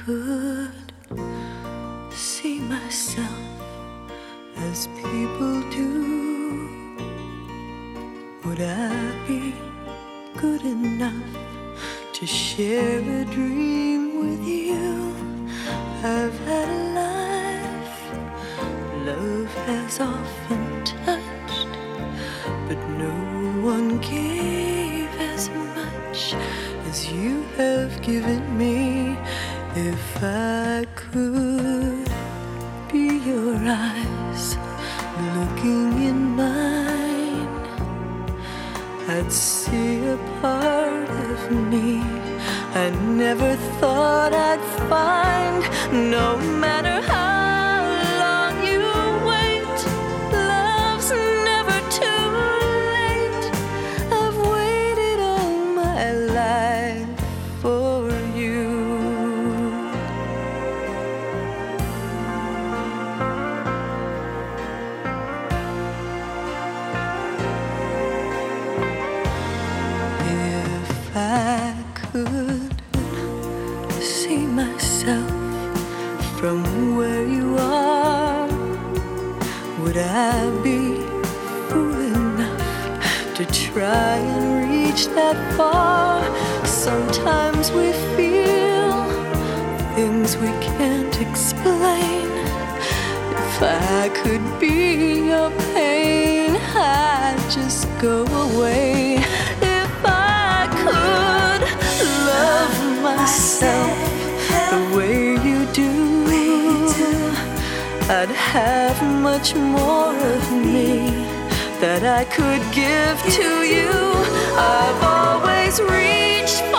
could see myself as people do, would I be good enough to share a dream with you? I've had a life love has often touched, but no one gave as much as you have given me. If I could be your eyes looking in mine, I'd see a part of me I never thought I'd find. No matter how long you wait, love's never too late. I've waited all my life for you. If I could see myself from where you are, would I be fool enough to try and reach that far? Sometimes we feel things we can't explain. If I could be your pain, I'd just go away. If I could love myself the way you do, I'd have much more of me that I could give to you. I've always reached